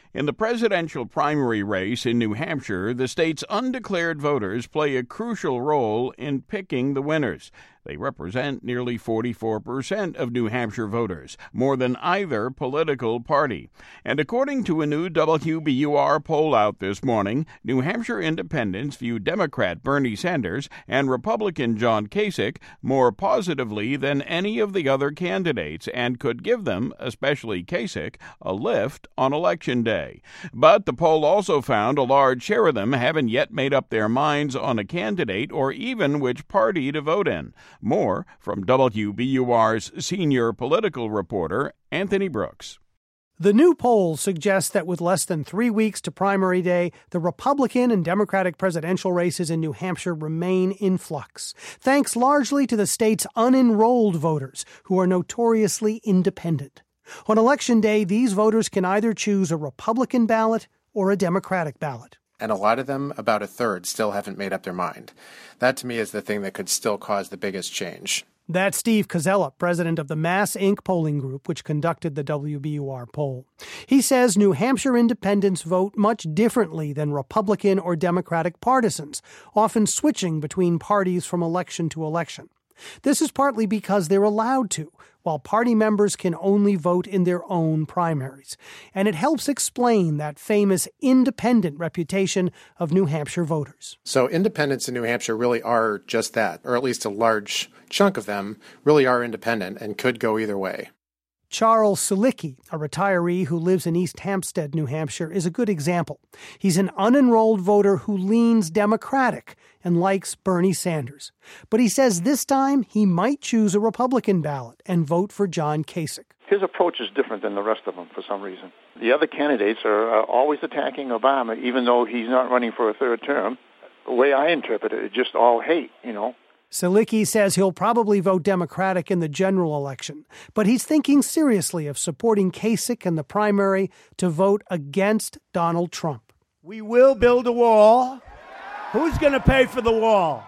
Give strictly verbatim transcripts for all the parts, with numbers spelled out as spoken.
In the presidential primary race in New Hampshire, the state's undeclared voters play a crucial role in picking the winners. They represent nearly forty-four percent of New Hampshire voters, more than either political party. And according to a new W B U R poll out this morning, New Hampshire independents view Democrat Bernie Sanders and Republican John Kasich more positively than any of the other candidates and could give them, especially Kasich, a lift on Election Day. But the poll also found a large share of them haven't yet made up their minds on a candidate or even which party to vote in. More from W B U R's senior political reporter, Anthony Brooks. The new poll suggests that with less than three weeks to primary day, the Republican and Democratic presidential races in New Hampshire remain in flux, thanks largely to the state's unenrolled voters, who are notoriously independent. On Election Day, these voters can either choose a Republican ballot or a Democratic ballot. And a lot of them, about a third, still haven't made up their mind. That, to me, is the thing that could still cause the biggest change. That's Steve Kozelup, president of the Mass Incorporated polling group, which conducted the W B U R poll. He says New Hampshire independents vote much differently than Republican or Democratic partisans, often switching between parties from election to election. This is partly because they're allowed to, while party members can only vote in their own primaries. And it helps explain that famous independent reputation of New Hampshire voters. So independents in New Hampshire really are just that, or at least a large chunk of them really are independent and could go either way. Charles Silicki, a retiree who lives in East Hampstead, New Hampshire, is a good example. He's an unenrolled voter who leans Democratic and likes Bernie Sanders. But he says this time he might choose a Republican ballot and vote for John Kasich. His approach is different than the rest of them for some reason. The other candidates are uh, always attacking Obama, even though he's not running for a third term. The way I interpret it, it's just all hate, you know. Silicki says he'll probably vote Democratic in the general election, but he's thinking seriously of supporting Kasich in the primary to vote against Donald Trump. We will build a wall. Who's going to pay for the wall?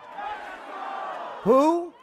Who?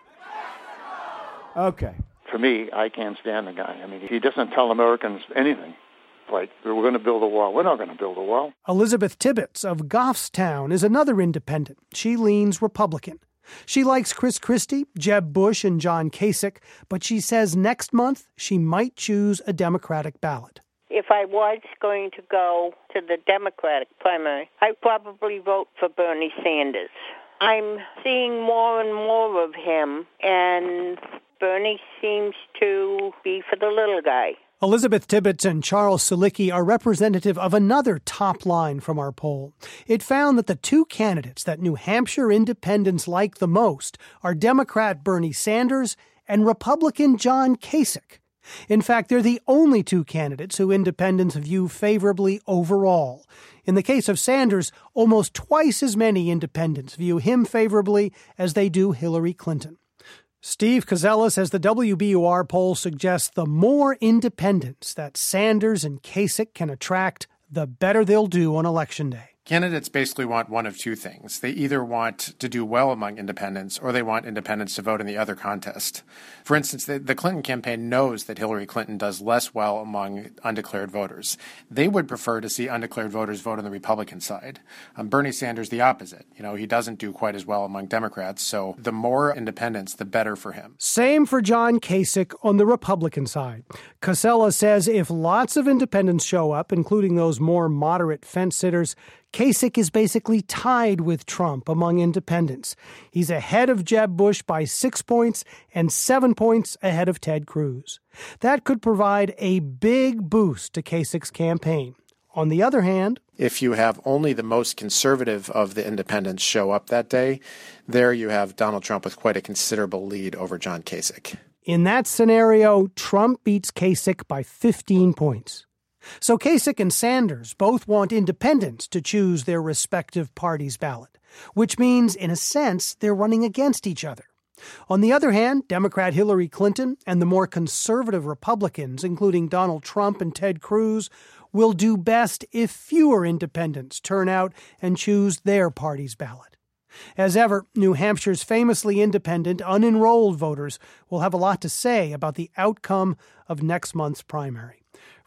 Okay. For me, I can't stand the guy. I mean, he doesn't tell Americans anything. Like, we're going to build a wall. We're not going to build a wall. Elizabeth Tibbetts of Goffstown is another independent. She leans Republican. She likes Chris Christie, Jeb Bush, and John Kasich, but she says next month she might choose a Democratic ballot. If I was going to go to the Democratic primary, I'd probably vote for Bernie Sanders. I'm seeing more and more of him, and Bernie seems to be for the little guy. Elizabeth Tibbetts and Charles Silicki are representative of another top line from our poll. It found that the two candidates that New Hampshire independents like the most are Democrat Bernie Sanders and Republican John Kasich. In fact, they're the only two candidates who independents view favorably overall. In the case of Sanders, almost twice as many independents view him favorably as they do Hillary Clinton. Steve Kozelup says the W B U R poll suggests the more independents that Sanders and Kasich can attract, the better they'll do on Election Day. Candidates basically want one of two things. They either want to do well among independents or they want independents to vote in the other contest. For instance, the, the Clinton campaign knows that Hillary Clinton does less well among undeclared voters. They would prefer to see undeclared voters vote on the Republican side. Um, Bernie Sanders, the opposite. You know, he doesn't do quite as well among Democrats, so the more independents, the better for him. Same for John Kasich on the Republican side. Kozelup says if lots of independents show up, including those more moderate fence-sitters, Kasich is basically tied with Trump among independents. He's ahead of Jeb Bush by six points and seven points ahead of Ted Cruz. That could provide a big boost to Kasich's campaign. On the other hand, if you have only the most conservative of the independents show up that day, there you have Donald Trump with quite a considerable lead over John Kasich. In that scenario, Trump beats Kasich by fifteen points. So Kasich and Sanders both want independents to choose their respective party's ballot, which means, in a sense, they're running against each other. On the other hand, Democrat Hillary Clinton and the more conservative Republicans, including Donald Trump and Ted Cruz, will do best if fewer independents turn out and choose their party's ballot. As ever, New Hampshire's famously independent, unenrolled voters will have a lot to say about the outcome of next month's primary.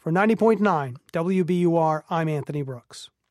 For ninety point nine W B U R, I'm Anthony Brooks.